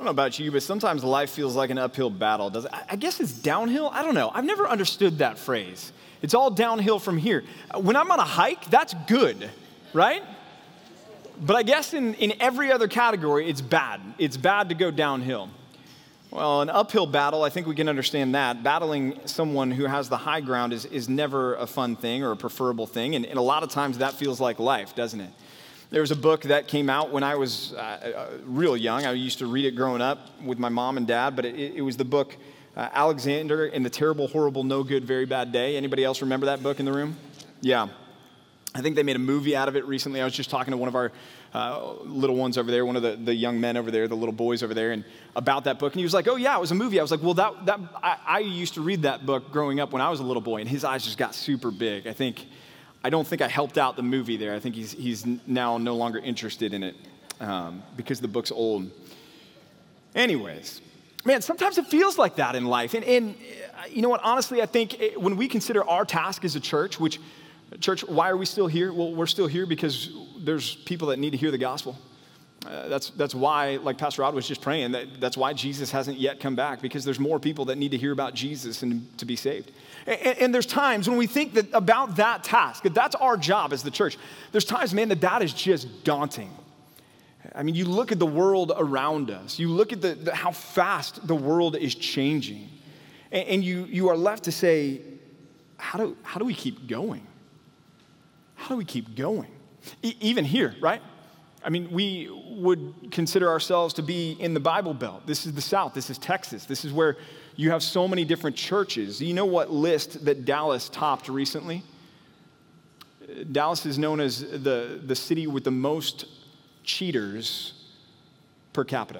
don't know about you, but sometimes life feels like an uphill battle. Does it? I guess it's downhill. I don't know. I've never understood that phrase. It's all downhill from here. When I'm on a hike, that's good, right? But I guess in every other category, it's bad. It's bad to go downhill. Well, an uphill battle, I think we can understand that. Battling someone who has the high ground is never a fun thing or a preferable thing. And a lot of times that feels like life, doesn't it? There was a book that came out when I was real young. I used to read it growing up with my mom and dad, but it was the book Alexander and the Terrible, Horrible, No Good, Very Bad Day. Anybody else remember that book in the room? Yeah. I think they made a movie out of it recently. I was just talking to one of our little ones over there, one of the young men over there, the little boys over there, and about that book. And he was like, oh, yeah, it was a movie. I was like, well, I used to read that book growing up when I was a little boy, and his eyes just got super big. I don't think I helped out the movie there. I think he's now no longer interested in it because the book's old. Anyways, man, sometimes it feels like that in life. And you know what? Honestly, I think when we consider our task as a church, church, why are we still here? Well, we're still here because there's people that need to hear the gospel. That's why, like Pastor Rod was just praying, that's why Jesus hasn't yet come back, because there's more people that need to hear about Jesus and to be saved. And there's times when we think that about that task, that that's our job as the church. There's times, man, that is just daunting. I mean, you look at the world around us. You look at how fast the world is changing. And you are left to say, how do we keep going? How do we keep going? Even here, right? I mean, we would consider ourselves to be in the Bible Belt. This is the South. This is Texas. This is where you have so many different churches. You know what list that Dallas topped recently? Dallas is known as the city with the most cheaters per capita.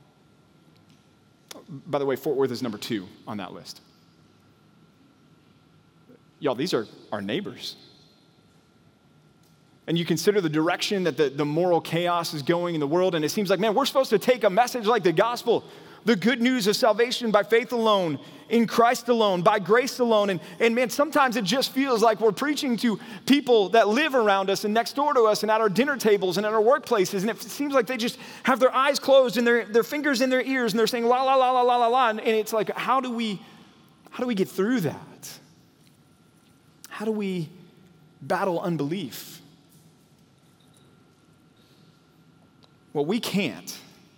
By the way, Fort Worth is number 2 on that list. Y'all, these are our neighbors. And you consider the direction that the moral chaos is going in the world, and it seems like, man, we're supposed to take a message like the gospel, the good news of salvation by faith alone, in Christ alone, by grace alone. And man, sometimes it just feels like we're preaching to people that live around us and next door to us and at our dinner tables and at our workplaces, and it seems like they just have their eyes closed and their fingers in their ears, and they're saying la, la, la, la, la, la, la, and it's like, how do we get through that? How do we battle unbelief? Well, we can't.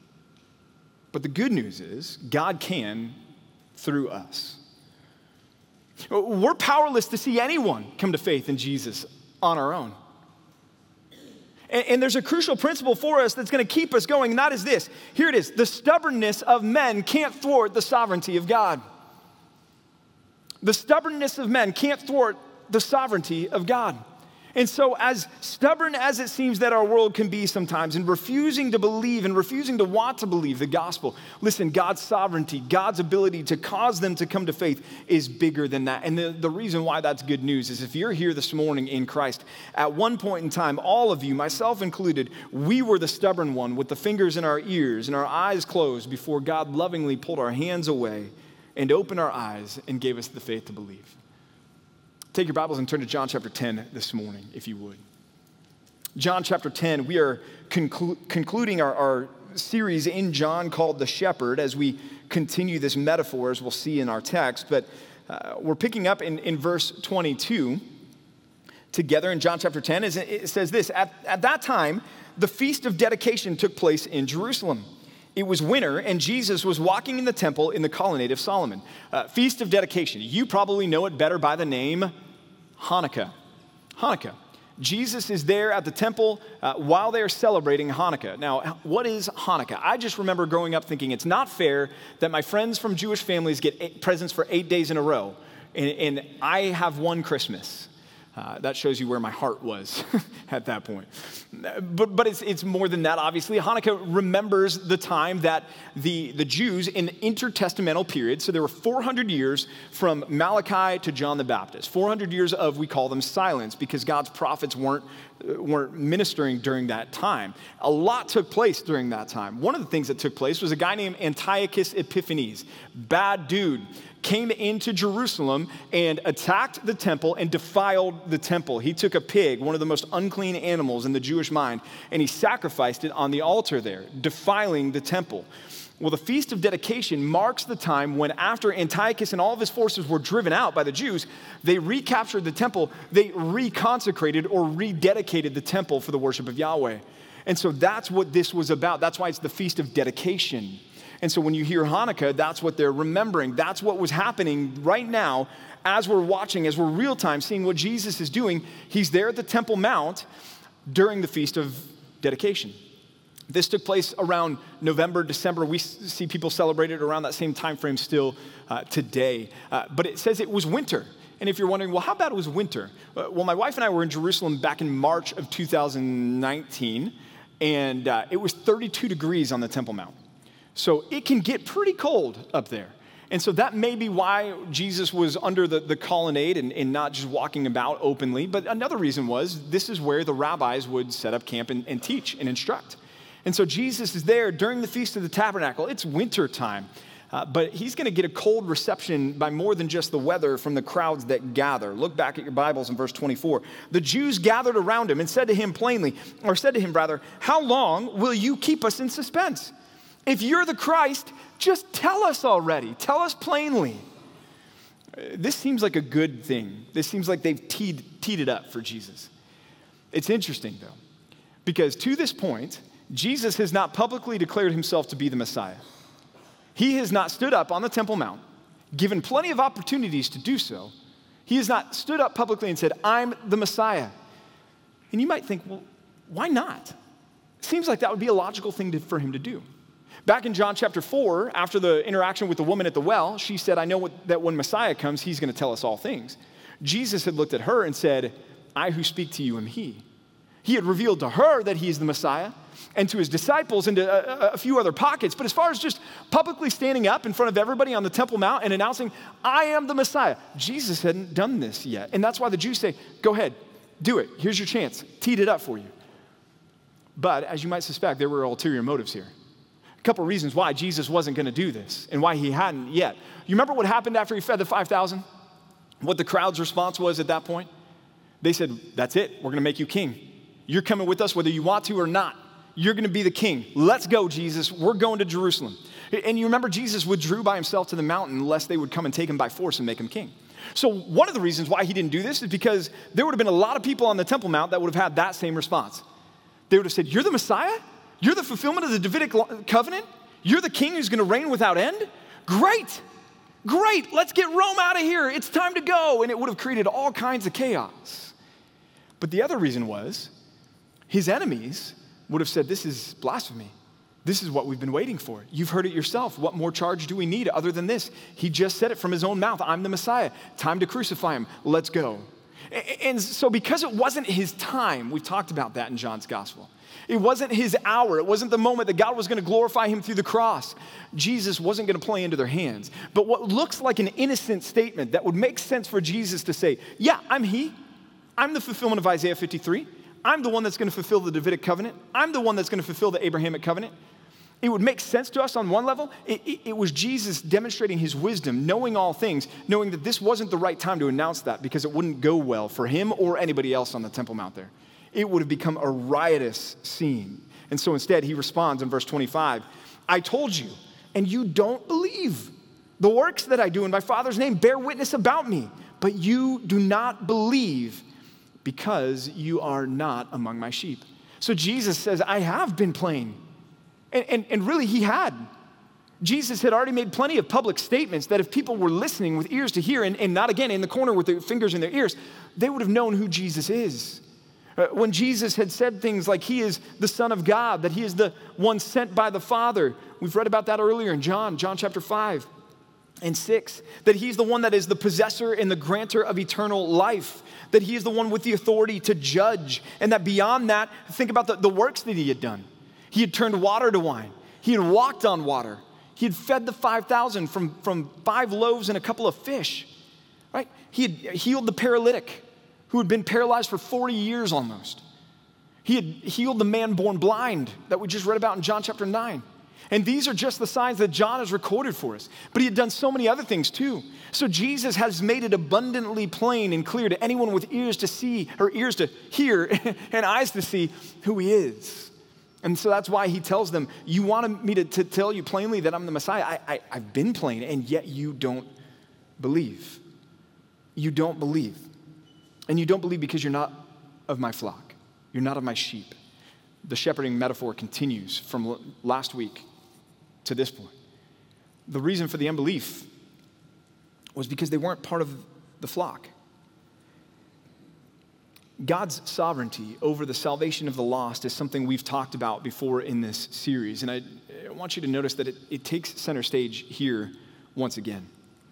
But the good news is God can through us. We're powerless to see anyone come to faith in Jesus on our own. And there's a crucial principle for us that's going to keep us going, and that is this. Here it is. The stubbornness of men can't thwart the sovereignty of God. The stubbornness of men can't thwart the sovereignty of God. And so as stubborn as it seems that our world can be sometimes in refusing to believe and refusing to want to believe the gospel, listen, God's sovereignty, God's ability to cause them to come to faith is bigger than that. And the reason why that's good news is if you're here this morning in Christ, at one point in time, all of you, myself included, we were the stubborn one with the fingers in our ears and our eyes closed before God lovingly pulled our hands away and opened our eyes and gave us the faith to believe. Take your Bibles and turn to John chapter 10 this morning, if you would. John chapter 10, we are concluding our series in John called The Shepherd as we continue this metaphor, as we'll see in our text. But we're picking up in verse 22 together in John chapter 10. It says this, at that time, the Feast of Dedication took place in Jerusalem. It was winter, and Jesus was walking in the temple in the colonnade of Solomon. Feast of Dedication. You probably know it better by the name Hanukkah. Hanukkah. Jesus is there at the temple while they are celebrating Hanukkah. Now, what is Hanukkah? I just remember growing up thinking it's not fair that my friends from Jewish families get presents for 8 days in a row, and I have one Christmas. That shows you where my heart was at that point. But it's more than that, obviously. Hanukkah remembers the time that the Jews in the intertestamental period, so there were 400 years from Malachi to John the Baptist, 400 years of, we call them silence, because God's prophets weren't ministering during that time. A lot took place during that time. One of the things that took place was a guy named Antiochus Epiphanes, bad dude, came into Jerusalem and attacked the temple and defiled the temple. He took a pig, one of the most unclean animals in the Jewish mind, and he sacrificed it on the altar there, defiling the temple. Well, the Feast of Dedication marks the time when, after Antiochus and all of his forces were driven out by the Jews, they recaptured the temple, they reconsecrated or rededicated the temple for the worship of Yahweh. And so that's what this was about. That's why it's the Feast of Dedication. And so when you hear Hanukkah, that's what they're remembering. That's what was happening right now as we're watching, as we're real time seeing what Jesus is doing. He's there at the Temple Mount during the Feast of Dedication. This took place around November, December. We see people celebrate it around that same time frame still today. But it says it was winter. And if you're wondering, well, how bad was winter? Well, my wife and I were in Jerusalem back in March of 2019, and it was 32 degrees on the Temple Mount. So it can get pretty cold up there. And so that may be why Jesus was under the colonnade and not just walking about openly. But another reason was this is where the rabbis would set up camp and teach and instruct. And so Jesus is there during the Feast of the Tabernacle. It's winter time, but he's going to get a cold reception by more than just the weather from the crowds that gather. Look back at your Bibles in verse 24. The Jews gathered around him and said to him plainly, or said to him rather, "How long will you keep us in suspense? If you're the Christ, just tell us already. Tell us plainly." This seems like a good thing. This seems like they've teed it up for Jesus. It's interesting, though, because to this point, Jesus has not publicly declared himself to be the Messiah. He has not stood up on the Temple Mount, given plenty of opportunities to do so. He has not stood up publicly and said, "I'm the Messiah." And you might think, well, why not? It seems like that would be a logical thing for him to do. Back in John chapter 4, after the interaction with the woman at the well, she said, "I know that when Messiah comes, he's going to tell us all things." Jesus had looked at her and said, "I who speak to you am he." He had revealed to her that he is the Messiah, and to his disciples and to a few other pockets. But as far as just publicly standing up in front of everybody on the Temple Mount and announcing, "I am the Messiah," Jesus hadn't done this yet. And that's why the Jews say, "Go ahead, do it. Here's your chance. Teed it up for you." But as you might suspect, there were ulterior motives here. A couple of reasons why Jesus wasn't going to do this and why he hadn't yet. You remember what happened after he fed the 5,000? What the crowd's response was at that point? They said, "That's it. We're going to make you king. You're coming with us whether you want to or not. You're going to be the king. Let's go, Jesus. We're going to Jerusalem." And you remember Jesus withdrew by himself to the mountain lest they would come and take him by force and make him king. So one of the reasons why he didn't do this is because there would have been a lot of people on the Temple Mount that would have had that same response. They would have said, "You're the Messiah? You're the fulfillment of the Davidic covenant? You're the king who's going to reign without end? Great. Great. Let's get Rome out of here. It's time to go." And it would have created all kinds of chaos. But the other reason was his enemies would have said, "This is blasphemy. This is what we've been waiting for. You've heard it yourself. What more charge do we need other than this? He just said it from his own mouth. I'm the Messiah. Time to crucify him. Let's go." And so because it wasn't his time, we've talked about that in John's gospel. It wasn't his hour. It wasn't the moment that God was going to glorify him through the cross. Jesus wasn't going to play into their hands. But what looks like an innocent statement that would make sense for Jesus to say, "Yeah, I'm he. I'm the fulfillment of Isaiah 53. I'm the one that's going to fulfill the Davidic covenant. I'm the one that's going to fulfill the Abrahamic covenant." It would make sense to us on one level. It was Jesus demonstrating his wisdom, knowing all things, knowing that this wasn't the right time to announce that because it wouldn't go well for him or anybody else on the Temple Mount there. It would have become a riotous scene. And so instead, he responds in verse 25, "I told you, and you don't believe. The works that I do in my Father's name bear witness about me, but you do not believe because you are not among my sheep." So Jesus says, I have been plain. And really, he had. Jesus had already made plenty of public statements that if people were listening with ears to hear and not, again, in the corner with their fingers in their ears, they would have known who Jesus is. When Jesus had said things like he is the Son of God, that he is the one sent by the Father. We've read about that earlier in John chapter 5 and 6, that he's the one that is the possessor and the grantor of eternal life, that he is the one with the authority to judge, and that beyond that, think about the works that he had done. He had turned water to wine. He had walked on water. He had fed the 5,000 from 5 loaves and a couple of fish, right? He had healed the paralytic who had been paralyzed for 40 years almost. He had healed the man born blind that we just read about in John chapter 9. And these are just the signs that John has recorded for us. But he had done so many other things too. So Jesus has made it abundantly plain and clear to anyone with ears to see, or ears to hear, and eyes to see who he is. And so that's why he tells them, you wanted me to tell you plainly that I'm the Messiah. I've been plain, and yet you don't believe. You don't believe. And you don't believe because you're not of my flock. You're not of my sheep. The shepherding metaphor continues from last week to this point. The reason for the unbelief was because they weren't part of the flock. God's sovereignty over the salvation of the lost is something we've talked about before in this series. And I want you to notice that it takes center stage here once again.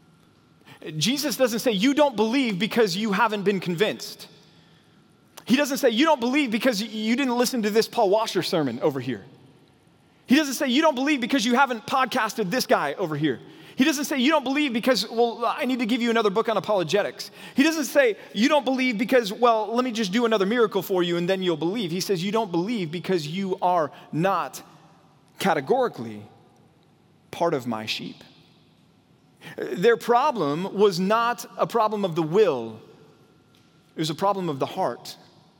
Jesus doesn't say, you don't believe because you haven't been convinced. He doesn't say, you don't believe because you didn't listen to this Paul Washer sermon over here. He doesn't say, you don't believe because you haven't podcasted this guy over here. He doesn't say, you don't believe because, well, I need to give you another book on apologetics. He doesn't say, you don't believe because, well, let me just do another miracle for you and then you'll believe. He says, you don't believe because you are not categorically part of my sheep. Their problem was not a problem of the will. It was a problem of the heart.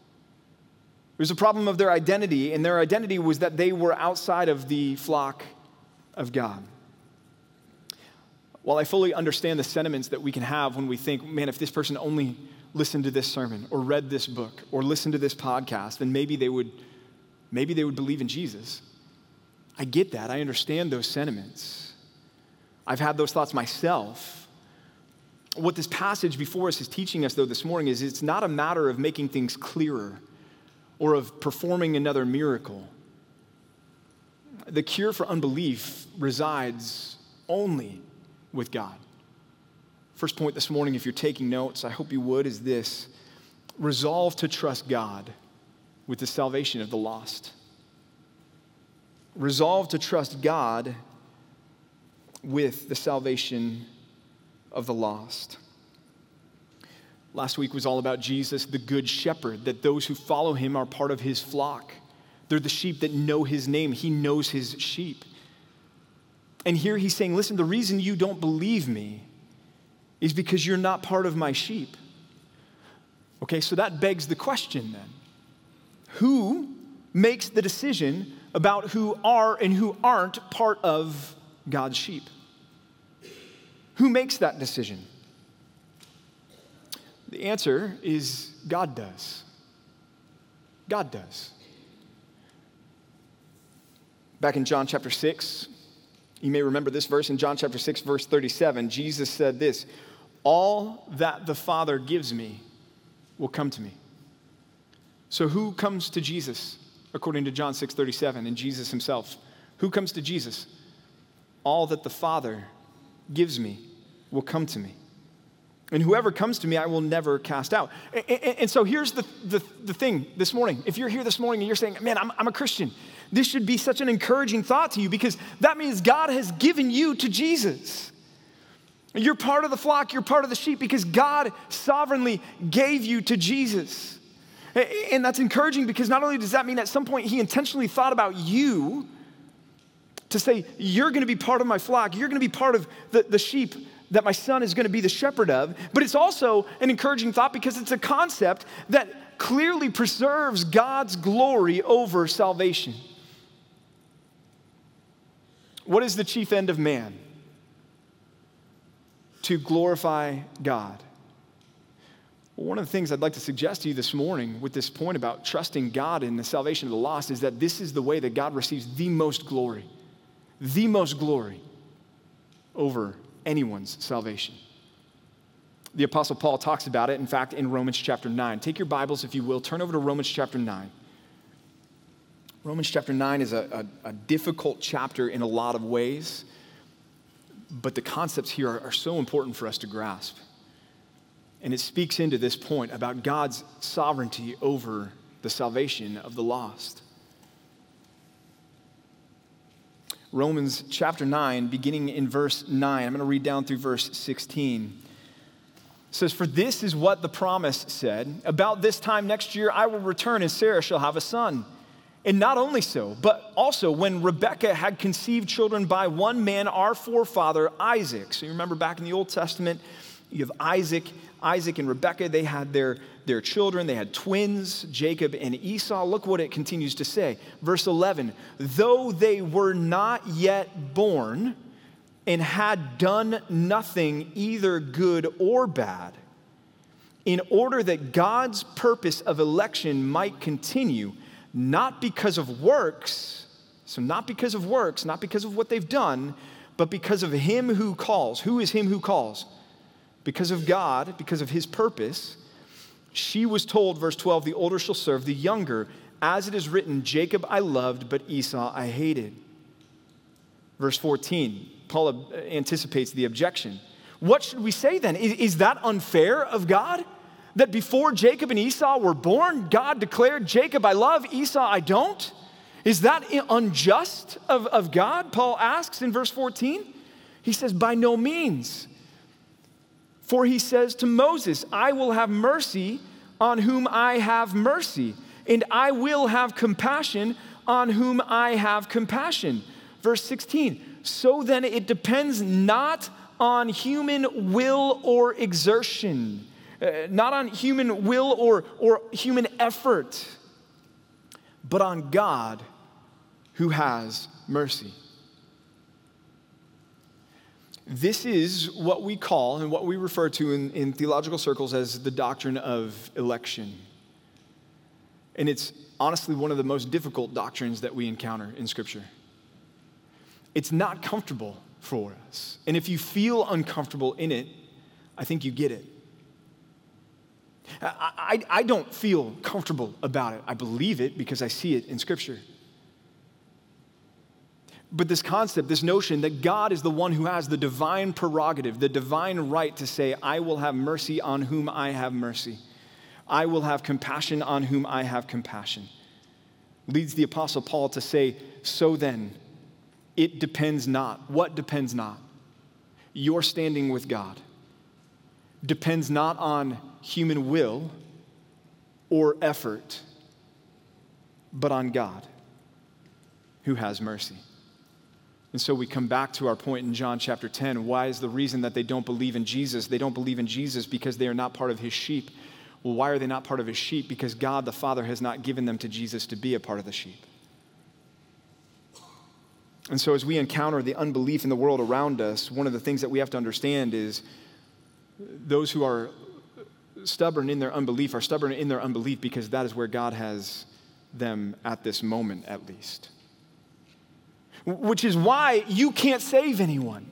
It was a problem of their identity, and their identity was that they were outside of the flock of God. While I fully understand the sentiments that we can have when we think, man, if this person only listened to this sermon or read this book or listened to this podcast, then maybe they would believe in Jesus. I get that. I understand those sentiments. I've had those thoughts myself. What this passage before us is teaching us, though, this morning is it's not a matter of making things clearer or of performing another miracle. The cure for unbelief resides only with God. First point this morning, if you're taking notes, I hope you would, is this: resolve to trust God with the salvation of the lost. Resolve to trust God with the salvation of the lost. Last week was all about Jesus, the good shepherd, that those who follow him are part of his flock. They're the sheep that know his name. He knows his sheep. And here he's saying, listen, the reason you don't believe me is because you're not part of my sheep. Okay, so that begs the question then. Who makes the decision about who are and who aren't part of God's sheep? Who makes that decision? The answer is God does. God does. Back in John chapter 6, you may remember this verse in John chapter 6, verse 37. Jesus said this, all that the Father gives me will come to me. So who comes to Jesus according to John 6:37 and Jesus himself? Who comes to Jesus? All that the Father gives me will come to me. And whoever comes to me, I will never cast out. And so here's the thing this morning. If you're here this morning and you're saying, man, I'm a Christian, this should be such an encouraging thought to you because that means God has given you to Jesus. You're part of the flock, you're part of the sheep because God sovereignly gave you to Jesus. And that's encouraging because not only does that mean at some point he intentionally thought about you to say, you're going to be part of my flock, you're going to be part of the sheep that my son is going to be the shepherd of, but it's also an encouraging thought because it's a concept that clearly preserves God's glory over salvation. What is the chief end of man? To glorify God. Well, one of the things I'd like to suggest to you this morning with this point about trusting God in the salvation of the lost is that this is the way that God receives the most glory over anyone's salvation. The Apostle Paul talks about it, in fact, in Romans chapter 9. Take your Bibles, if you will, turn over to Romans chapter 9. Romans chapter 9 is a difficult chapter in a lot of ways, but the concepts here are so important for us to grasp. And it speaks into this point about God's sovereignty over the salvation of the lost. Romans chapter 9, beginning in verse 9. I'm going to read down through verse 16. It says, for this is what the promise said, about this time next year I will return and Sarah shall have a son. And not only so, but also when Rebekah had conceived children by one man, our forefather Isaac. So you remember back in the Old Testament, you have Isaac and Rebekah. They had their their children. They had twins, Jacob and Esau. Look what it continues to say. Verse 11, though they were not yet born and had done nothing either good or bad, in order that God's purpose of election might continue, not because of works, so not because of works, not because of what they've done, but because of him who calls. Who is him who calls? Because of God, because of his purpose. She was told, verse 12, the older shall serve the younger. As it is written, Jacob I loved, but Esau I hated. Verse 14, Paul anticipates the objection. What should we say then? Is that unfair of God? That before Jacob and Esau were born, God declared, Jacob I love, Esau I don't? Is that unjust of God? Paul asks in verse 14. He says, by no means. For he says to Moses, I will have mercy on whom I have mercy, and I will have compassion on whom I have compassion. Verse 16, so then it depends not on human will or exertion, not on human will or human effort, but on God who has mercy. This is what we call and what we refer to in theological circles as the doctrine of election. And it's honestly one of the most difficult doctrines that we encounter in Scripture. It's not comfortable for us. And if you feel uncomfortable in it, I think you get it. I don't feel comfortable about it. I believe it because I see it in Scripture. But this concept, this notion that God is the one who has the divine prerogative, the divine right to say, I will have mercy on whom I have mercy. I will have compassion on whom I have compassion, leads the Apostle Paul to say, so then, it depends not. What depends not? Your standing with God depends not on human will or effort, but on God who has mercy. And so we come back to our point in John chapter 10. Why is the reason that they don't believe in Jesus? They don't believe in Jesus because they are not part of his sheep. Well, why are they not part of his sheep? Because God the Father has not given them to Jesus to be a part of the sheep. And so as we encounter the unbelief in the world around us, one of the things that we have to understand is those who are stubborn in their unbelief are stubborn in their unbelief because that is where God has them at this moment at least. Which is why you can't save anyone.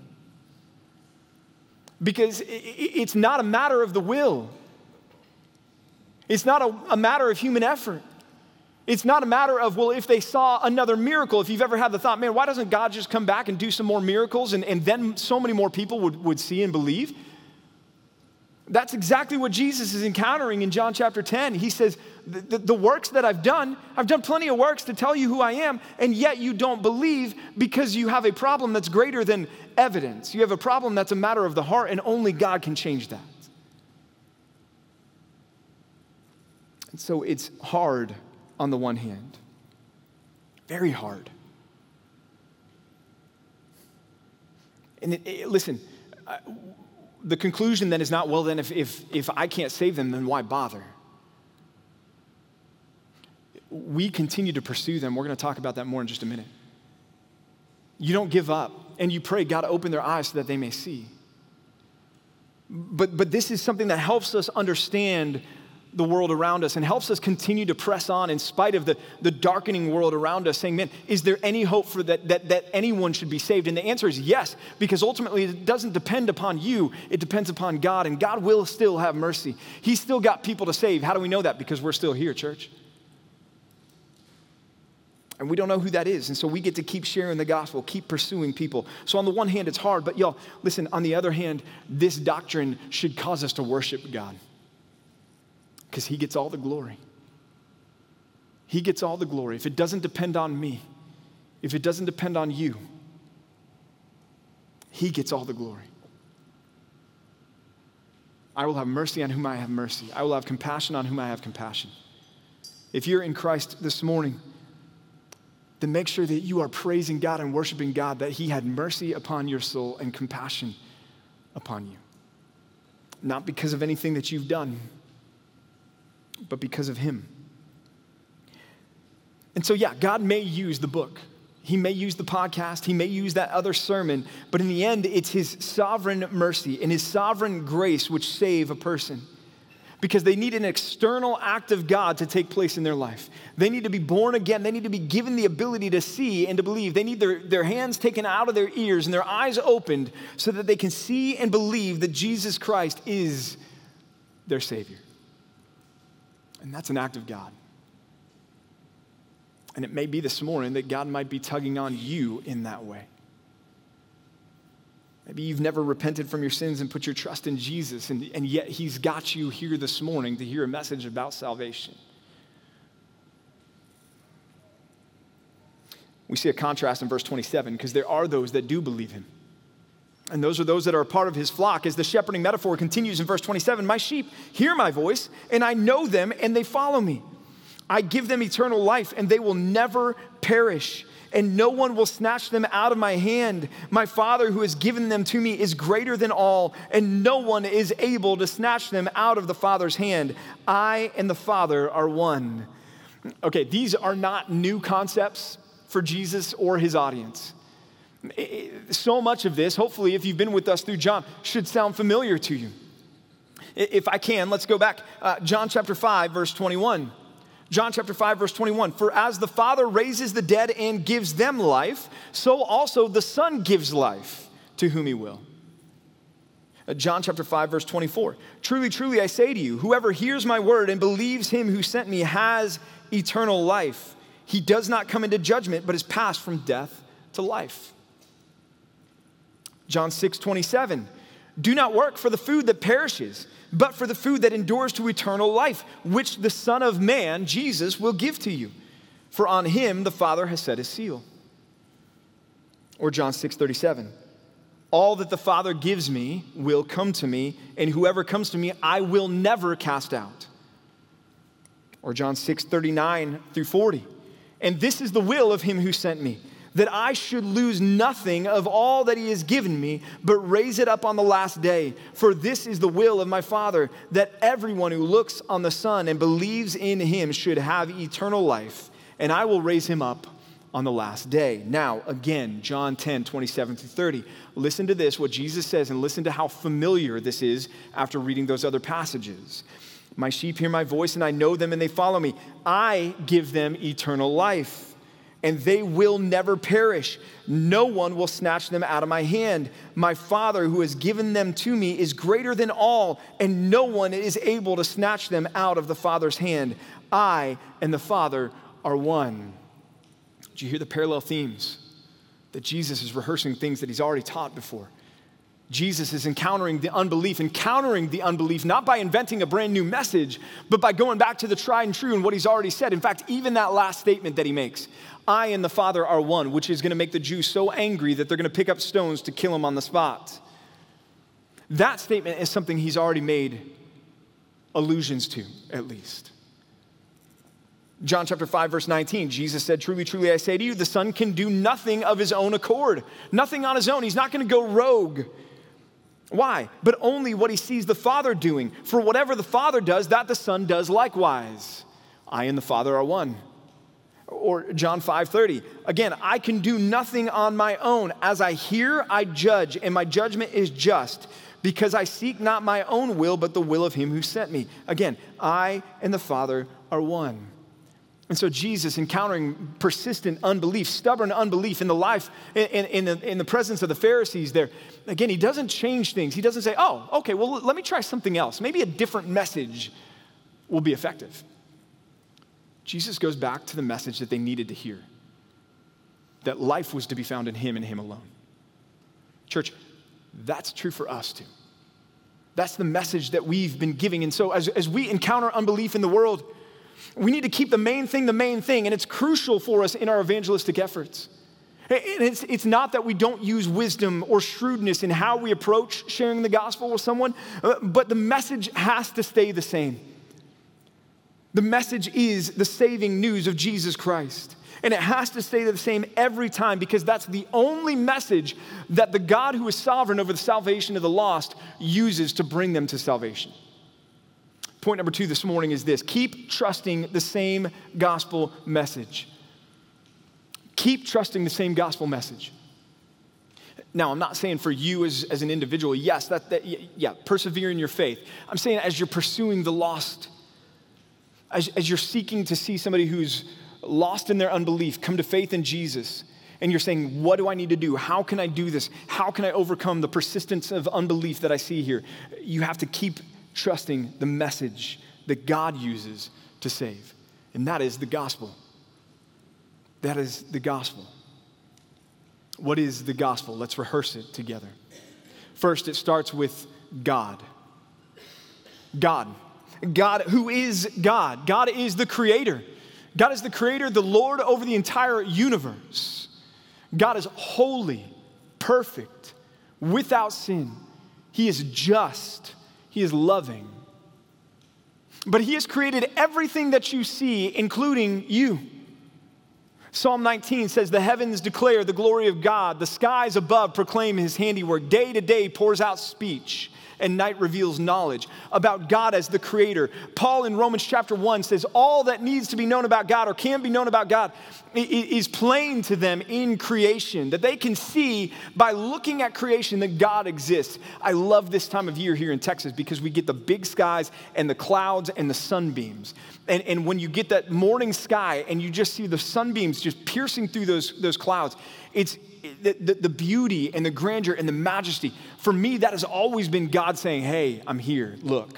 Because it's not a matter of the will. It's not a matter of human effort. It's not a matter of, well, if they saw another miracle, if you've ever had the thought, man, why doesn't God just come back and do some more miracles and then so many more people would see and believe? That's exactly what Jesus is encountering in John chapter 10. He says, the works that I've done plenty of works to tell you who I am, and yet you don't believe because you have a problem that's greater than evidence. You have a problem that's a matter of the heart, and only God can change that. And so it's hard on the one hand, very hard. And listen, the conclusion then is not, well, then if I can't save them, then why bother? We continue to pursue them. We're going to talk about that more in just a minute. You don't give up, and you pray, God, open their eyes so that they may see. But this is something that helps us understand the world around us and helps us continue to press on in spite of the darkening world around us, saying, man, is there any hope for that anyone should be saved? And the answer is yes, because ultimately it doesn't depend upon you, it depends upon God, and God will still have mercy. He's still got people to save. How do we know that? Because we're still here, church. And we don't know who that is, and so we get to keep sharing the gospel, keep pursuing people. So on the one hand, it's hard, but y'all, listen, on the other hand, this doctrine should cause us to worship God. Because he gets all the glory. He gets all the glory. If it doesn't depend on me, if it doesn't depend on you, he gets all the glory. I will have mercy on whom I have mercy. I will have compassion on whom I have compassion. If you're in Christ this morning, then make sure that you are praising God and worshiping God, that he had mercy upon your soul and compassion upon you. Not because of anything that you've done, but because of him. And so, yeah, God may use the book. He may use the podcast. He may use that other sermon. But in the end, it's his sovereign mercy and his sovereign grace which save a person. Because they need an external act of God to take place in their life. They need to be born again. They need to be given the ability to see and to believe. They need their hands taken out of their ears and their eyes opened so that they can see and believe that Jesus Christ is their Savior. And that's an act of God. And it may be this morning that God might be tugging on you in that way. Maybe you've never repented from your sins and put your trust in Jesus, and yet he's got you here this morning to hear a message about salvation. We see a contrast in verse 27 because there are those that do believe him. And those are those that are a part of his flock. As the shepherding metaphor continues in verse 27, my sheep hear my voice, and I know them, and they follow me. I give them eternal life, and they will never perish, and no one will snatch them out of my hand. My Father who has given them to me is greater than all, and no one is able to snatch them out of the Father's hand. I and the Father are one. Okay, these are not new concepts for Jesus or his audience. So much of this, hopefully, if you've been with us through John, should sound familiar to you. If I can, let's go back. John chapter 5, verse 21. John chapter 5, verse 21. For as the Father raises the dead and gives them life, so also the Son gives life to whom he will. John chapter 5, verse 24. Truly, truly, I say to you, whoever hears my word and believes him who sent me has eternal life. He does not come into judgment, but is passed from death to life. John 6, 27. Do not work for the food that perishes, but for the food that endures to eternal life, which the Son of Man, Jesus, will give to you. For on him the Father has set his seal. Or John 6:37. All that the Father gives me will come to me, and whoever comes to me I will never cast out. Or John 6:39 through 40. And this is the will of him who sent me, that I should lose nothing of all that he has given me, but raise it up on the last day. For this is the will of my Father, that everyone who looks on the Son and believes in him should have eternal life, and I will raise him up on the last day. Now, again, John 10, 27 through 30. Listen to this, what Jesus says, and listen to how familiar this is after reading those other passages. My sheep hear my voice, and I know them, and they follow me. I give them eternal life, and they will never perish. No one will snatch them out of my hand. My Father who has given them to me is greater than all, and no one is able to snatch them out of the Father's hand. I and the Father are one. Do you hear the parallel themes? That Jesus is rehearsing things that he's already taught before. Jesus is encountering the unbelief, not by inventing a brand new message, but by going back to the tried and true and what he's already said. In fact, even that last statement that he makes, I and the Father are one, which is going to make the Jews so angry that they're going to pick up stones to kill him on the spot. That statement is something he's already made allusions to, at least. John chapter 5, verse 19, Jesus said, truly, truly, I say to you, the Son can do nothing of his own accord. Nothing on his own. He's not going to go rogue. Why? But only what he sees the Father doing. For whatever the Father does, that the Son does likewise. I and the Father are one. Or John 5:30. Again, I can do nothing on my own. As I hear, I judge, and my judgment is just, because I seek not my own will, but the will of him who sent me. Again, I and the Father are one. And so Jesus, encountering persistent unbelief, stubborn unbelief in the life, in the presence of the Pharisees there, again, he doesn't change things. He doesn't say, oh, okay, well, let me try something else. Maybe a different message will be effective. Jesus goes back to the message that they needed to hear, that life was to be found in him and him alone. Church, that's true for us too. That's the message that we've been giving. And so as we encounter unbelief in the world, we need to keep the main thing, and it's crucial for us in our evangelistic efforts. And it's not that we don't use wisdom or shrewdness in how we approach sharing the gospel with someone, but the message has to stay the same. The message is the saving news of Jesus Christ. And it has to stay the same every time, because that's the only message that the God who is sovereign over the salvation of the lost uses to bring them to salvation. Point number 2 this morning is this: keep trusting the same gospel message. Keep trusting the same gospel message. Now, I'm not saying for you as an individual, yes, persevere in your faith. I'm saying as you're pursuing the lost, as you're seeking to see somebody who's lost in their unbelief come to faith in Jesus, and you're saying, what do I need to do? How can I do this? How can I overcome the persistence of unbelief that I see here? You have to keep trusting the message that God uses to save, and that is the gospel. That is the gospel. What is the gospel? Let's rehearse it together. First, it starts with God. God. God, who is God? God is the creator. God is the creator, the Lord over the entire universe. God is holy, perfect, without sin. He is just. He is loving. But he has created everything that you see, including you. Psalm 19 says, the heavens declare the glory of God. The skies above proclaim his handiwork. Day to day pours out speech, and night reveals knowledge about God as the creator. Paul in Romans chapter 1 says all that needs to be known about God or can be known about God is plain to them in creation, that they can see by looking at creation that God exists. I love this time of year here in Texas because we get the big skies and the clouds and the sunbeams. And when you get that morning sky and you just see the sunbeams just piercing through those clouds, it's the beauty and the grandeur and the majesty. For me, that has always been God saying, hey, I'm here, look.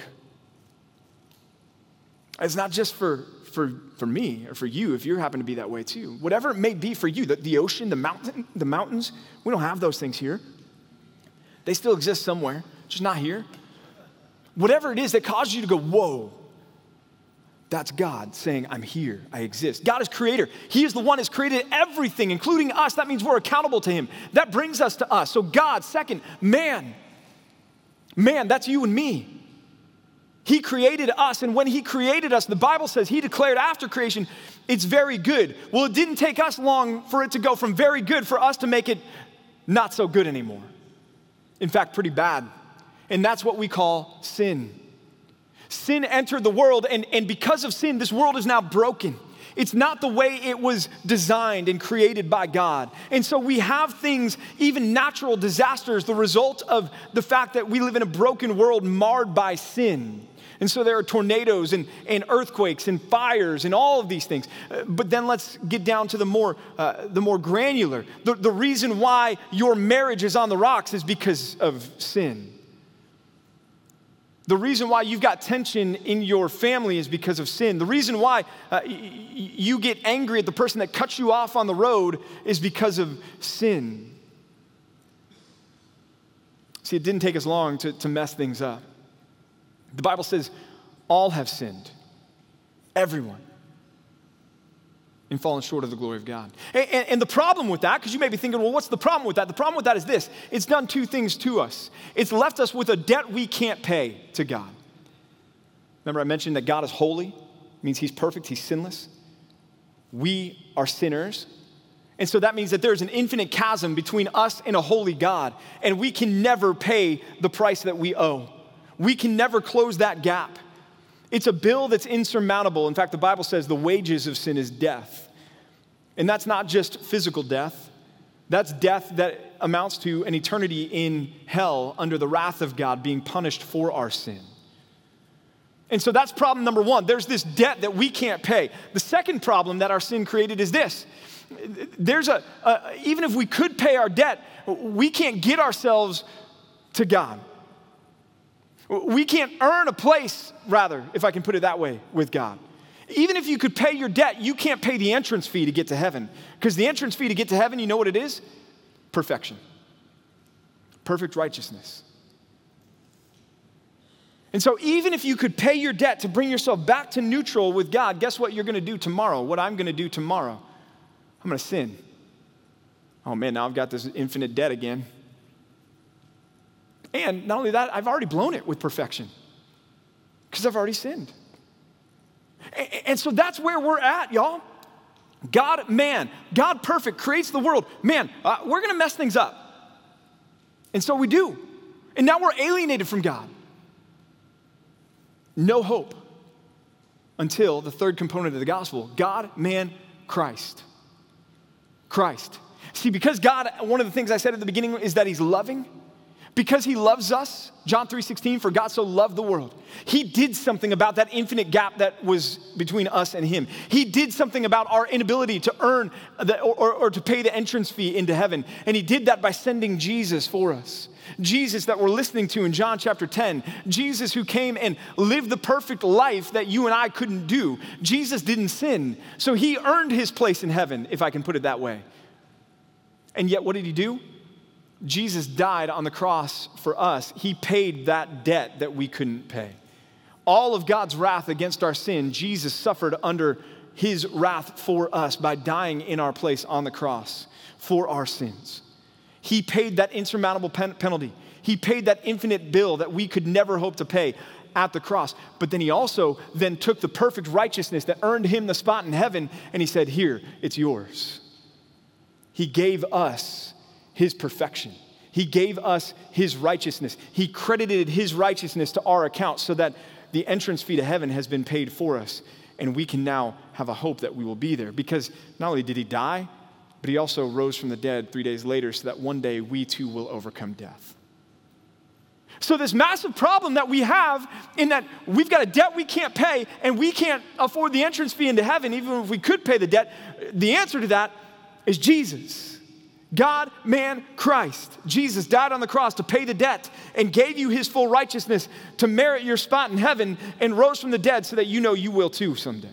It's not just for me or for you if you happen to be that way too. Whatever it may be for you, the ocean, the mountains, we don't have those things here. They still exist somewhere, just not here. Whatever it is that causes you to go, whoa, that's God saying, I'm here, I exist. God is creator. He is the one who's created everything, including us. That means we're accountable to him. That brings us to us. So God, second, man, that's you and me. He created us, and when he created us, the Bible says he declared after creation, it's very good. Well, it didn't take us long for it to go from very good for us to make it not so good anymore. In fact, pretty bad. And that's what we call sin. Sin entered the world, and because of sin, this world is now broken. It's not the way it was designed and created by God. And so we have things, even natural disasters, the result of the fact that we live in a broken world marred by sin. And so there are tornadoes and earthquakes and fires and all of these things. But then let's get down to the more granular. The reason why your marriage is on the rocks is because of sin. The reason why you've got tension in your family is because of sin. The reason why you get angry at the person that cuts you off on the road is because of sin. See, it didn't take us long to mess things up. The Bible says all have sinned, everyone, and fallen short of the glory of God. And the problem with that, because you may be thinking, well, what's the problem with that? The problem with that is this: it's done two things to us. It's left us with a debt we can't pay to God. Remember I mentioned that God is holy, it means he's perfect, he's sinless. We are sinners. And so that means that there's an infinite chasm between us and a holy God, and we can never pay the price that we owe. We can never close that gap. It's a bill that's insurmountable. In fact, the Bible says the wages of sin is death. And that's not just physical death. That's death that amounts to an eternity in hell under the wrath of God, being punished for our sin. And so that's problem number one. There's this debt that we can't pay. The second problem that our sin created is this. There's even if we could pay our debt, we can't get ourselves to God. We can't earn a place, rather, if I can put it that way, with God. Even if you could pay your debt, you can't pay the entrance fee to get to heaven. Because the entrance fee to get to heaven, you know what it is? Perfection. Perfect righteousness. And so even if you could pay your debt to bring yourself back to neutral with God, guess what you're going to do tomorrow? What I'm going to do tomorrow? I'm going to sin. Oh man, now I've got this infinite debt again. And not only that, I've already blown it with perfection because I've already sinned. And so that's where we're at, y'all. God, man, God perfect, creates the world. Man, we're going to mess things up. And so we do. And now we're alienated from God. No hope until the third component of the gospel, God, man, Christ. Christ. See, because God, one of the things I said at the beginning is that he's loving. Because he loves us, John 3:16, for God so loved the world. He did something about that infinite gap that was between us and him. He did something about our inability to earn or to pay the entrance fee into heaven. And he did that by sending Jesus for us. Jesus that we're listening to in John chapter 10. Jesus who came and lived the perfect life that you and I couldn't do. Jesus didn't sin, so he earned his place in heaven, if I can put it that way. And yet what did he do? Jesus died on the cross for us. He paid that debt that we couldn't pay. All of God's wrath against our sin, Jesus suffered under his wrath for us by dying in our place on the cross for our sins. He paid that insurmountable penalty. He paid that infinite bill that we could never hope to pay at the cross. But then he also then took the perfect righteousness that earned him the spot in heaven, and he said, here, it's yours. He gave us his perfection. He gave us his righteousness. He credited his righteousness to our account so that the entrance fee to heaven has been paid for us, and we can now have a hope that we will be there. Because not only did he die, but he also rose from the dead 3 days later so that one day we too will overcome death. So this massive problem that we have in that we've got a debt we can't pay and we can't afford the entrance fee into heaven, even if we could pay the debt, the answer to that is Jesus. God, man, Christ. Jesus died on the cross to pay the debt and gave you his full righteousness to merit your spot in heaven and rose from the dead so that you know you will too someday.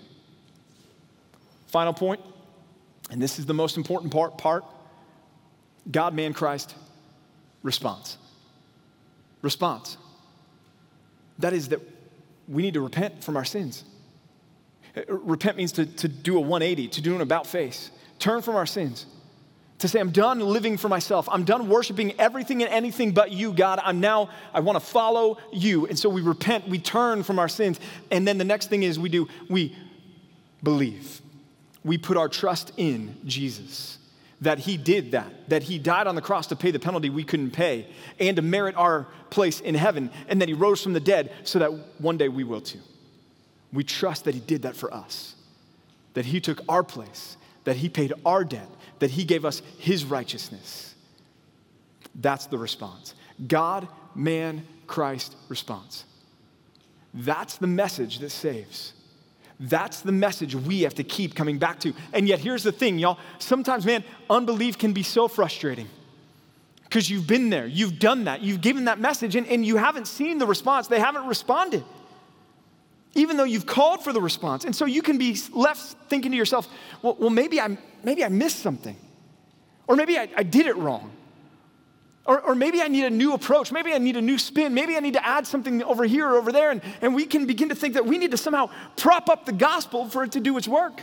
Final point, and this is the most important part. God, man, Christ, response. Response. That is that we need to repent from our sins. Repent means to do a 180, to do an about face. Turn from our sins. To say, I'm done living for myself. I'm done worshiping everything and anything but you, God. I want to follow you. And so we repent, we turn from our sins. And then the next thing is we believe. We put our trust in Jesus. That he did that he died on the cross to pay the penalty we couldn't pay and to merit our place in heaven, and that he rose from the dead so that one day we will too. We trust that he did that for us, that he took our place, that he paid our debt, that he gave us his righteousness. That's the response. God, man, Christ response. That's the message that saves. That's the message we have to keep coming back to. And yet here's the thing, y'all. Sometimes, man, unbelief can be so frustrating because you've been there. You've done that. You've given that message and you haven't seen the response. They haven't responded, even though you've called for the response. And so you can be left thinking to yourself, well maybe I missed something. Or maybe I did it wrong. Or maybe I need a new approach. Maybe I need a new spin. Maybe I need to add something over here or over there. And we can begin to think that we need to somehow prop up the gospel for it to do its work.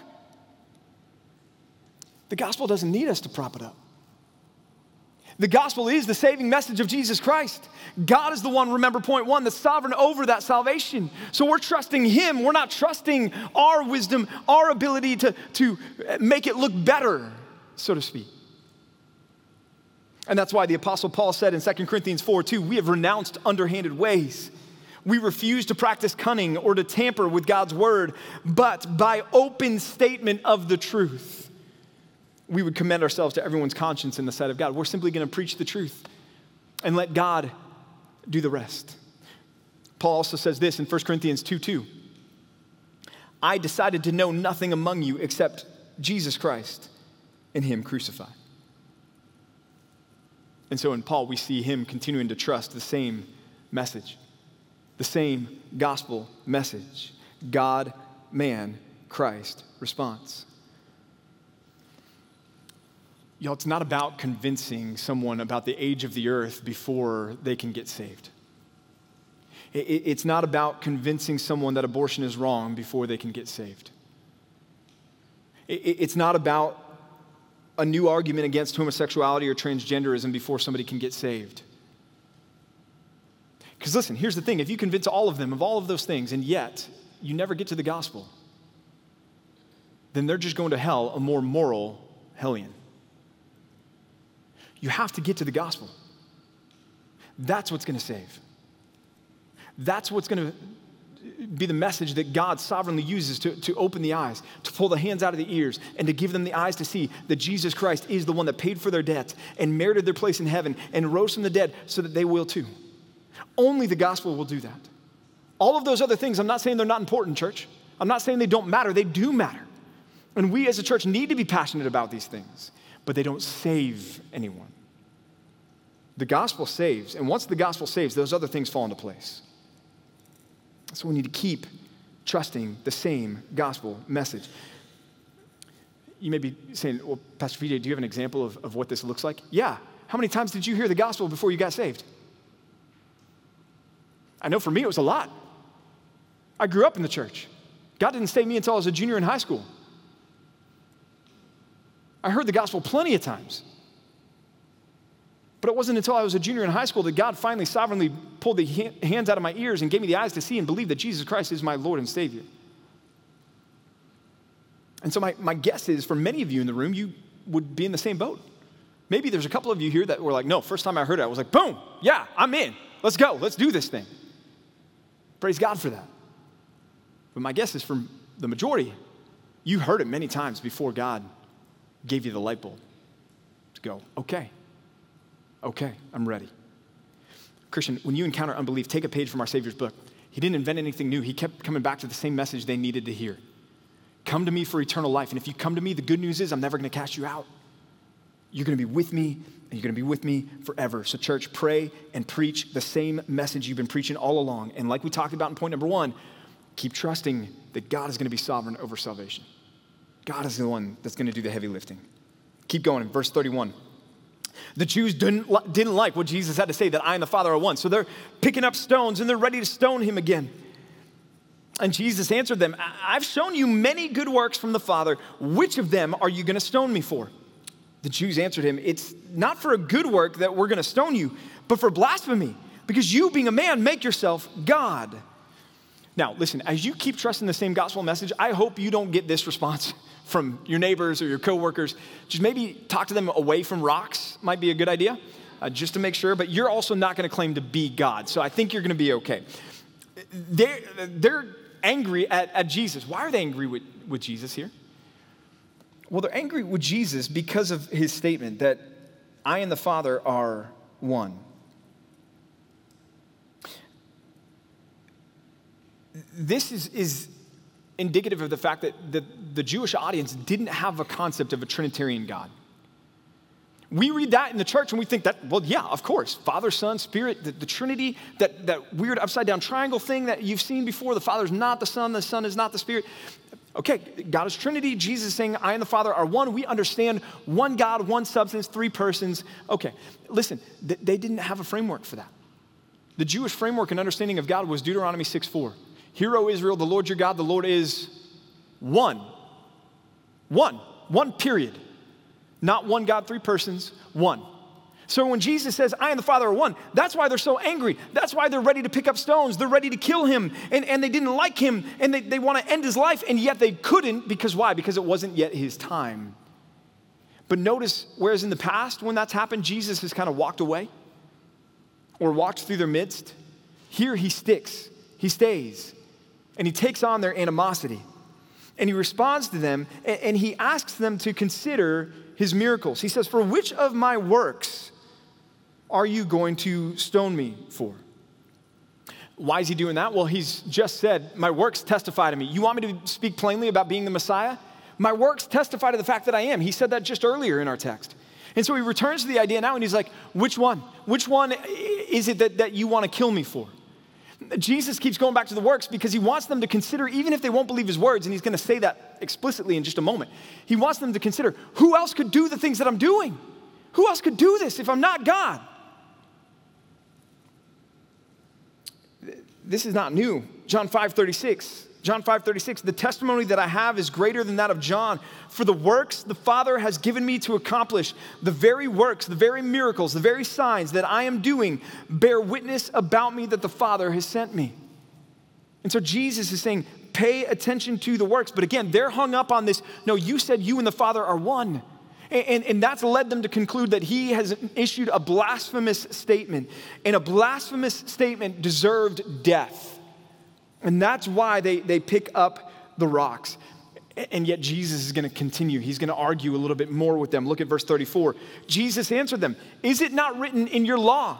The gospel doesn't need us to prop it up. The gospel is the saving message of Jesus Christ. God is the one, remember point one, that's sovereign over that salvation. So we're trusting him. We're not trusting our wisdom, our ability to make it look better, so to speak. And that's why the Apostle Paul said in 2 Corinthians 4:2, we have renounced underhanded ways. We refuse to practice cunning or to tamper with God's word, but by open statement of the truth, we would commend ourselves to everyone's conscience in the sight of God. We're simply going to preach the truth and let God do the rest. Paul also says this in 1 Corinthians 2:2. I decided to know nothing among you except Jesus Christ and him crucified. And so in Paul, we see him continuing to trust the same message, the same gospel message. God, man, Christ response. Y'all, it's not about convincing someone about the age of the earth before they can get saved. It's not about convincing someone that abortion is wrong before they can get saved. It's not about a new argument against homosexuality or transgenderism before somebody can get saved. Because listen, here's the thing. If you convince all of them of all of those things and yet you never get to the gospel, then they're just going to hell, a more moral hellion. You have to get to the gospel. That's what's going to save. That's what's going to be the message that God sovereignly uses to open the eyes, to pull the hands out of the ears, and to give them the eyes to see that Jesus Christ is the one that paid for their debts and merited their place in heaven and rose from the dead so that they will too. Only the gospel will do that. All of those other things, I'm not saying they're not important, church. I'm not saying they don't matter. They do matter. And we as a church need to be passionate about these things, but they don't save anyone. The gospel saves, and once the gospel saves, those other things fall into place. So we need to keep trusting the same gospel message. You may be saying, well, Pastor VJ, do you have an example of what this looks like? Yeah. How many times did you hear the gospel before you got saved? I know for me it was a lot. I grew up in the church. God didn't save me until I was a junior in high school. I heard the gospel plenty of times. But it wasn't until I was a junior in high school that God finally sovereignly pulled the hands out of my ears and gave me the eyes to see and believe that Jesus Christ is my Lord and Savior. And so my guess is for many of you in the room, you would be in the same boat. Maybe there's a couple of you here that were like, no, first time I heard it, I was like, boom, yeah, I'm in. Let's go. Let's do this thing. Praise God for that. But my guess is for the majority, you heard it many times before God gave you the light bulb to go, okay, I'm ready. Christian, when you encounter unbelief, take a page from our Savior's book. He didn't invent anything new. He kept coming back to the same message they needed to hear. Come to me for eternal life. And if you come to me, the good news is I'm never going to cast you out. You're going to be with me, and you're going to be with me forever. So church, pray and preach the same message you've been preaching all along. And like we talked about in point number 1, keep trusting that God is going to be sovereign over salvation. God is the one that's going to do the heavy lifting. Keep going in verse 31. The Jews didn't like what Jesus had to say, that I and the Father are one. So they're picking up stones and they're ready to stone him again. And Jesus answered them, I've shown you many good works from the Father. Which of them are you going to stone me for? The Jews answered him, it's not for a good work that we're going to stone you, but for blasphemy, because you being a man make yourself God. Now, listen, as you keep trusting the same gospel message, I hope you don't get this response from your neighbors or your coworkers. Just maybe talk to them away from rocks might be a good idea, just to make sure, but you're also not going to claim to be God, so I think you're going to be okay. They're angry at Jesus. Why are they angry with Jesus here? Well, they're angry with Jesus because of his statement that I and the Father are one. This is indicative of the fact that the Jewish audience didn't have a concept of a Trinitarian God. We read that in the church and we think that, well, yeah, of course, Father, Son, Spirit, the Trinity, that weird upside down triangle thing that you've seen before. The Father's not the Son is not the Spirit. Okay, God is Trinity. Jesus is saying, I and the Father are one. We understand one God, one substance, 3 persons. Okay, listen, they didn't have a framework for that. The Jewish framework and understanding of God was Deuteronomy 6:4. Hear, O Israel, the Lord your God, the Lord is one. One period. Not one God, 3 persons, one. So when Jesus says, I and the Father are one, that's why they're so angry. That's why they're ready to pick up stones. They're ready to kill him. And they didn't like him. And they want to end his life. And yet they couldn't. Because why? Because it wasn't yet his time. But notice, whereas in the past, when that's happened, Jesus has kind of walked away or walked through their midst. Here he sticks. He stays. And he takes on their animosity. And he responds to them. And he asks them to consider his miracles. He says, for which of my works are you going to stone me for? Why is he doing that? Well, he's just said, my works testify to me. You want me to speak plainly about being the Messiah? My works testify to the fact that I am. He said that just earlier in our text. And so he returns to the idea now and he's like, which one? Which one is it that you want to kill me for? Jesus keeps going back to the works because he wants them to consider, even if they won't believe his words, and he's going to say that explicitly in just a moment, he wants them to consider, who else could do the things that I'm doing? Who else could do this if I'm not God? This is not new. John 5:36, the testimony that I have is greater than that of John. For the works the Father has given me to accomplish, the very works, the very miracles, the very signs that I am doing bear witness about me that the Father has sent me. And so Jesus is saying, pay attention to the works. But again, they're hung up on this, no, you said you and the Father are one. And that's led them to conclude that he has issued a blasphemous statement. And a blasphemous statement deserved death. And that's why they pick up the rocks. And yet Jesus is going to continue. He's going to argue a little bit more with them. Look at verse 34. Jesus answered them, "Is it not written in your law?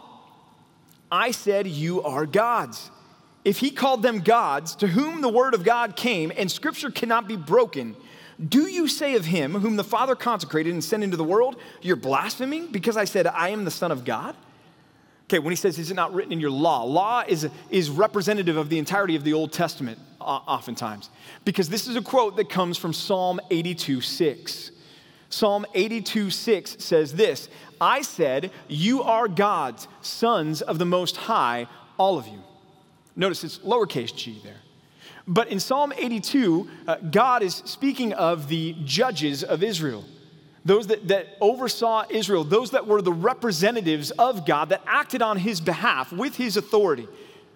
I said you are gods." If he called them gods, to whom the word of God came, and scripture cannot be broken, do you say of him whom the Father consecrated and sent into the world, you're blaspheming because I said I am the Son of God? Okay, when he says, is it not written in your law? Law is representative of the entirety of the Old Testament, oftentimes. Because this is a quote that comes from Psalm 82:6. Psalm 82:6 says this, I said, you are gods, sons of the Most High, all of you. Notice it's lowercase g there. But in Psalm 82, God is speaking of the judges of Israel. Those that oversaw Israel, those that were the representatives of God that acted on his behalf with his authority.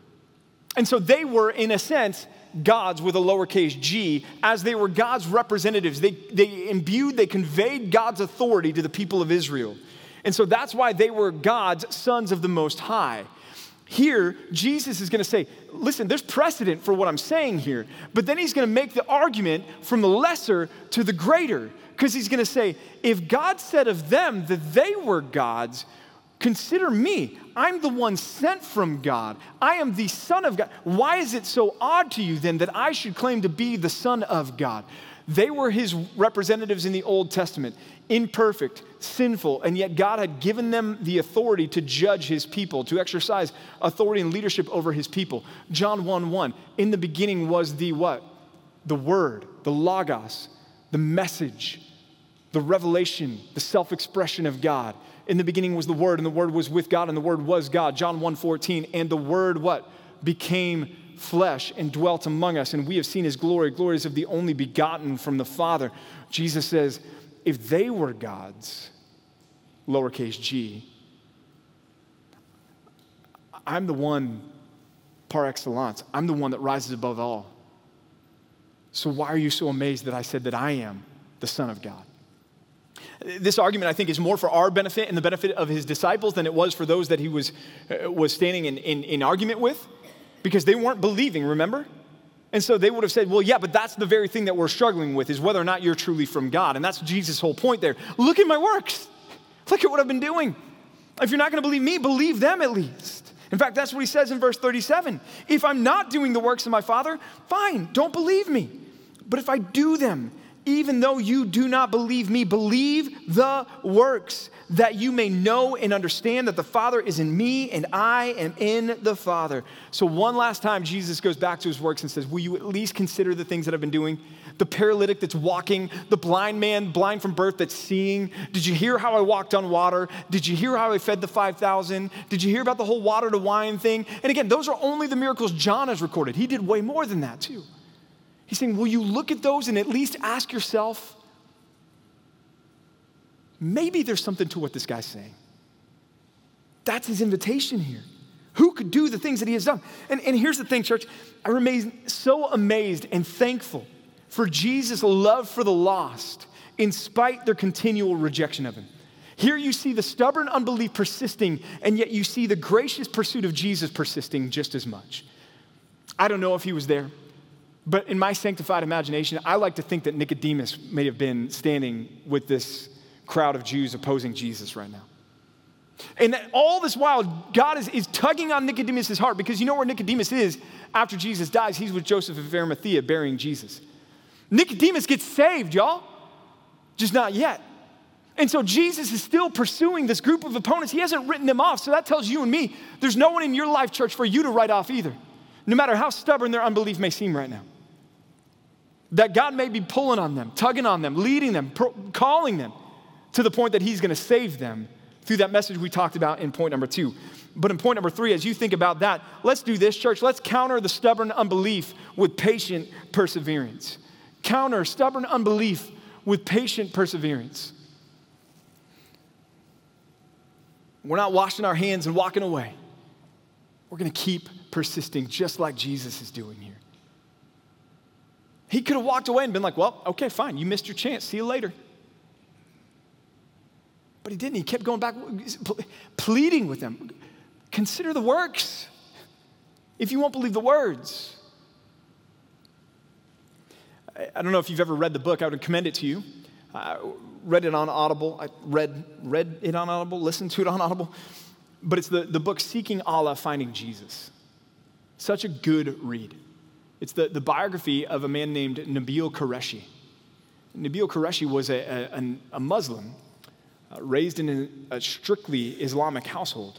And so they were, in a sense, gods with a lowercase g, as they were God's representatives. They conveyed God's authority to the people of Israel. And so that's why they were God's sons of the Most High. Here, Jesus is going to say, listen, there's precedent for what I'm saying here. But then he's going to make the argument from the lesser to the greater. Because he's going to say, if God said of them that they were gods, consider me. I'm the one sent from God. I am the Son of God. Why is it so odd to you then that I should claim to be the Son of God? They were his representatives in the Old Testament, imperfect, sinful, and yet God had given them the authority to judge his people, to exercise authority and leadership over his people. John 1:1, in the beginning was the what? The Word, the Logos, the message, the revelation, the self-expression of God. In the beginning was the Word, and the Word was with God, and the Word was God. John 1:14, and the Word what? Became flesh and dwelt among us, and we have seen his glory, glories of the only begotten from the Father. Jesus says, if they were gods, lowercase g, I'm the one par excellence. I'm the one that rises above all. So why are you so amazed that I said that I am the Son of God? This argument, I think, is more for our benefit and the benefit of his disciples than it was for those that he was standing in argument with, because they weren't believing, remember? And so they would have said, well, yeah, but that's the very thing that we're struggling with, is whether or not you're truly from God. And that's Jesus' whole point there. Look at my works. Look at what I've been doing. If you're not going to believe me, believe them at least. In fact, that's what he says in verse 37. If I'm not doing the works of my Father, fine, don't believe me. But if I do them, even though you do not believe me, believe the works, that you may know and understand that the Father is in me and I am in the Father. So one last time, Jesus goes back to his works and says, will you at least consider the things that I've been doing? The paralytic that's walking, the blind man, blind from birth, that's seeing. Did you hear how I walked on water? Did you hear how I fed the 5,000? Did you hear about the whole water to wine thing? And again, those are only the miracles John has recorded. He did way more than that too. He's saying, will you look at those and at least ask yourself, maybe there's something to what this guy's saying. That's his invitation here. Who could do the things that he has done? And here's the thing, church. I remain so amazed and thankful for Jesus' love for the lost in spite their continual rejection of him. Here you see the stubborn unbelief persisting, and yet you see the gracious pursuit of Jesus persisting just as much. I don't know if he was there. But in my sanctified imagination, I like to think that Nicodemus may have been standing with this crowd of Jews opposing Jesus right now. And that all this while, God is tugging on Nicodemus' heart, because you know where Nicodemus is after Jesus dies? He's with Joseph of Arimathea burying Jesus. Nicodemus gets saved, y'all. Just not yet. And so Jesus is still pursuing this group of opponents. He hasn't written them off. So that tells you and me, there's no one in your life, church, for you to write off either. No matter how stubborn their unbelief may seem right now. That God may be pulling on them, tugging on them, leading them, calling them to the point that he's going to save them through that message we talked about in point number 2. But in point number 3, as you think about that, let's do this, church. Let's counter the stubborn unbelief with patient perseverance. Counter stubborn unbelief with patient perseverance. We're not washing our hands and walking away. We're going to keep persisting just like Jesus is doing here. He could have walked away and been like, well, okay, fine. You missed your chance. See you later. But he didn't. He kept going back, pleading with them. Consider the works if you won't believe the words. I don't know if you've ever read the book. I would commend it to you. Read it on Audible. I read it on Audible, listened to it on Audible. But it's the book Seeking Allah, Finding Jesus. Such a good read. It's the biography of a man named Nabeel Qureshi. Nabeel Qureshi was a Muslim raised in a strictly Islamic household,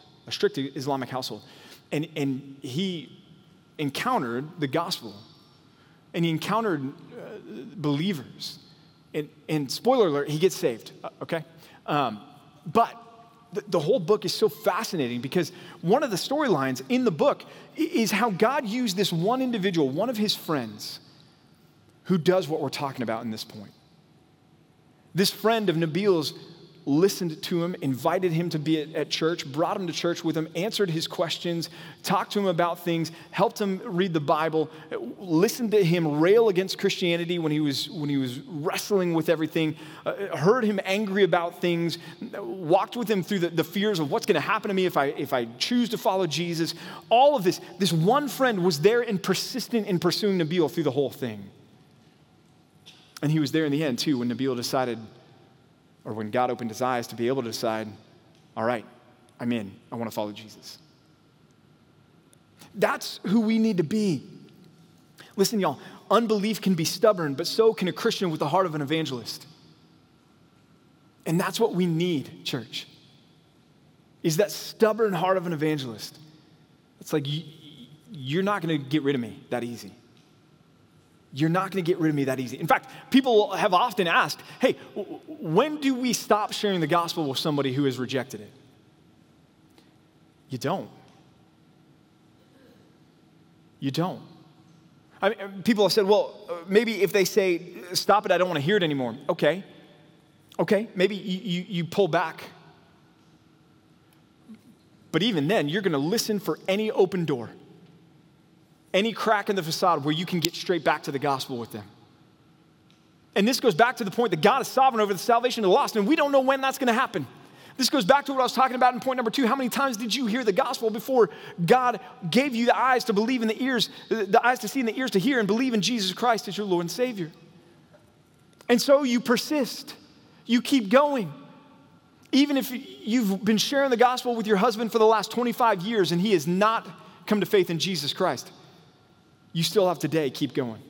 And he encountered the gospel, and he encountered believers. And spoiler alert, he gets saved, okay? But the whole book is so fascinating because one of the storylines in the book is how God used this one individual, one of his friends, who does what we're talking about in this point. This friend of Nabeel's listened to him, invited him to be at church, brought him to church with him, answered his questions, talked to him about things, helped him read the Bible, listened to him rail against Christianity when he was wrestling with everything, heard him angry about things, walked with him through the fears of what's going to happen to me if I choose to follow Jesus. All of this one friend was there and persistent in pursuing Nabeel through the whole thing. And he was there in the end too when Nabeel decided, or when God opened his eyes to be able to decide, all right, I'm in. I want to follow Jesus. That's who we need to be. Listen, y'all, unbelief can be stubborn, but so can a Christian with the heart of an evangelist. And that's what we need, church, is that stubborn heart of an evangelist. It's like, you're not going to get rid of me that easy. You're not going to get rid of me that easy. In fact, people have often asked, hey, when do we stop sharing the gospel with somebody who has rejected it? You don't. You don't. I mean, people have said, well, maybe if they say, stop it, I don't want to hear it anymore. Okay, maybe you pull back. But even then, you're going to listen for any open door, any crack in the facade where you can get straight back to the gospel with them. And this goes back to the point that God is sovereign over the salvation of the lost, and we don't know when that's going to happen. This goes back to what I was talking about in point number 2. How many times did you hear the gospel before God gave you the eyes to believe, in the ears, the eyes to see and the ears to hear, and believe in Jesus Christ as your Lord and Savior? And so you persist. You keep going. Even if you've been sharing the gospel with your husband for the last 25 years and he has not come to faith in Jesus Christ, you still have today. Keep going.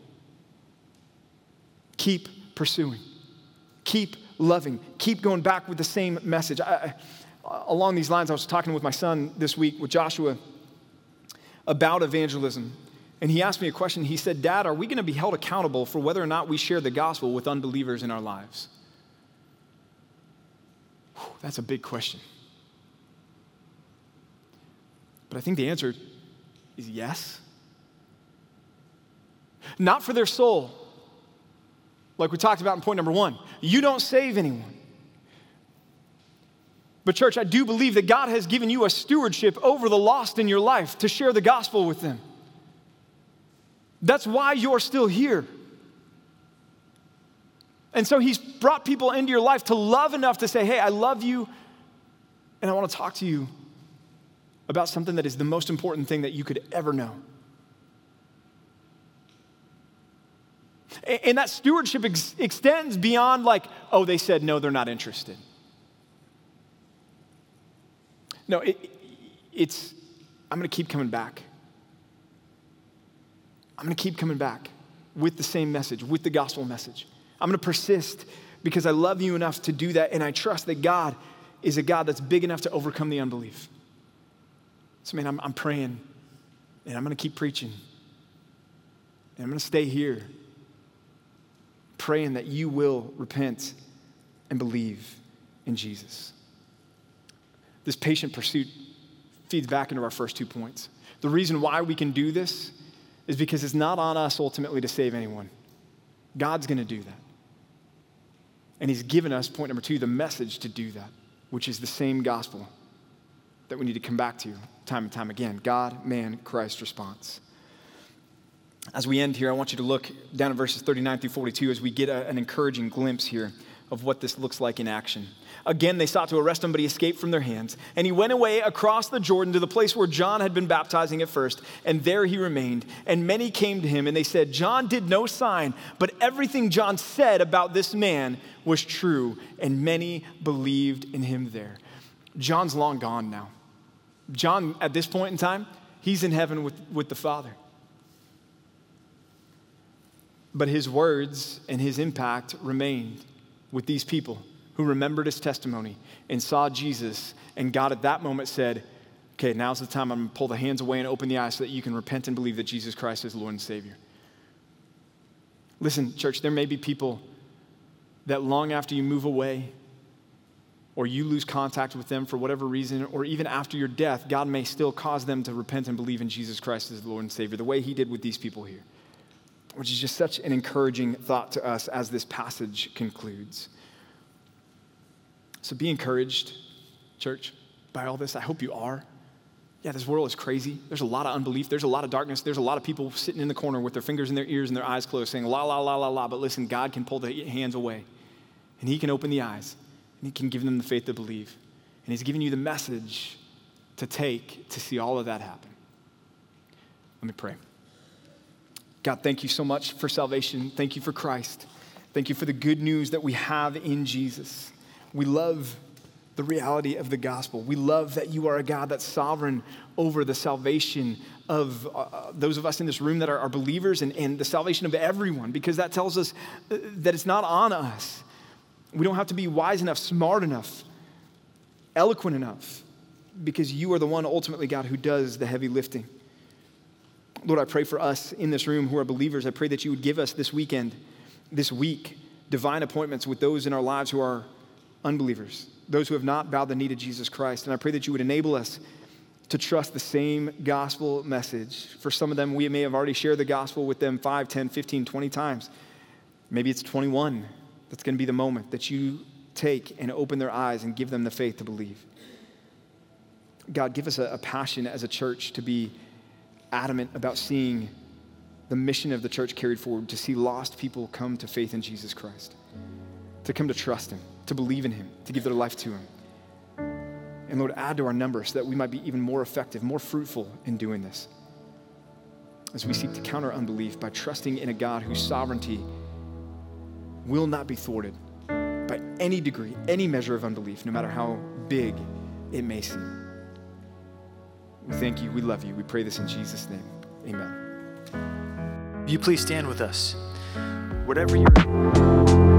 Keep pursuing. Keep loving. Keep going back with the same message. Along these lines, I was talking with my son this week, with Joshua, about evangelism. And he asked me a question. He said, Dad, are we going to be held accountable for whether or not we share the gospel with unbelievers in our lives? Whew, that's a big question. But I think the answer is yes. Not for their soul, like we talked about in point number 1. You don't save anyone. But church, I do believe that God has given you a stewardship over the lost in your life to share the gospel with them. That's why you're still here. And so he's brought people into your life to love enough to say, hey, I love you, and I want to talk to you about something that is the most important thing that you could ever know. And that stewardship extends beyond like, oh, they said no, they're not interested. No, it's, I'm going to keep coming back. I'm going to keep coming back with the same message, with the gospel message. I'm going to persist because I love you enough to do that, and I trust that God is a God that's big enough to overcome the unbelief. So, man, I'm praying, and I'm going to keep preaching, and I'm going to stay here, praying that you will repent and believe in Jesus. This patient pursuit feeds back into our first 2 points. The reason why we can do this is because it's not on us ultimately to save anyone. God's going to do that. And he's given us, point number 2, the message to do that, which is the same gospel that we need to come back to time and time again. God, man, Christ response. As we end here, I want you to look down at verses 39 through 42 as we get an encouraging glimpse here of what this looks like in action. Again, they sought to arrest him, but he escaped from their hands. And he went away across the Jordan to the place where John had been baptizing at first, and there he remained. And many came to him, and they said, John did no sign, but everything John said about this man was true, and many believed in him there. John's long gone now. John, at this point in time, he's in heaven with the Father. But his words and his impact remained with these people who remembered his testimony and saw Jesus, and God at that moment said, okay, now's the time I'm going to pull the hands away and open the eyes so that you can repent and believe that Jesus Christ is Lord and Savior. Listen, church, there may be people that long after you move away or you lose contact with them for whatever reason, or even after your death, God may still cause them to repent and believe in Jesus Christ as Lord and Savior, the way he did with these people here, which is just such an encouraging thought to us as this passage concludes. So be encouraged, church, by all this. I hope you are. Yeah, this world is crazy. There's a lot of unbelief. There's a lot of darkness. There's a lot of people sitting in the corner with their fingers in their ears and their eyes closed saying, la, la, la, la, la. But listen, God can pull the hands away, and he can open the eyes, and he can give them the faith to believe. And he's giving you the message to take to see all of that happen. Let me pray. God, thank you so much for salvation. Thank you for Christ. Thank you for the good news that we have in Jesus. We love the reality of the gospel. We love that you are a God that's sovereign over the salvation of those of us in this room that are believers, and the salvation of everyone, because that tells us that it's not on us. We don't have to be wise enough, smart enough, eloquent enough, because you are the one ultimately, God, who does the heavy lifting. Lord, I pray for us in this room who are believers. I pray that you would give us this week, divine appointments with those in our lives who are unbelievers, those who have not bowed the knee to Jesus Christ. And I pray that you would enable us to trust the same gospel message. For some of them, we may have already shared the gospel with them 5, 10, 15, 20 times. Maybe it's 21. That's going to be the moment that you take and open their eyes and give them the faith to believe. God, give us a passion as a church to be adamant about seeing the mission of the church carried forward, to see lost people come to faith in Jesus Christ, to come to trust him, to believe in him, to give their life to him. And Lord, add to our numbers so that we might be even more effective, more fruitful in doing this, as we seek to counter unbelief by trusting in a God whose sovereignty will not be thwarted by any degree, any measure of unbelief, no matter how big it may seem. We thank you, we love you, we pray this in Jesus' name, amen. Will you please stand with us? Whatever you're